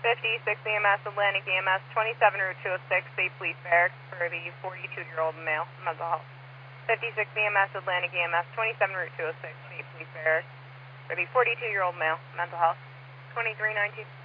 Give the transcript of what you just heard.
56 EMS, Atlantic EMS, 27 Route 206, State Police Barracks for the 42-year-old male, mental health. 56 EMS, Atlantic EMS, 27 Route 206, State Police Barracks for the 42-year-old male, mental health. 2319.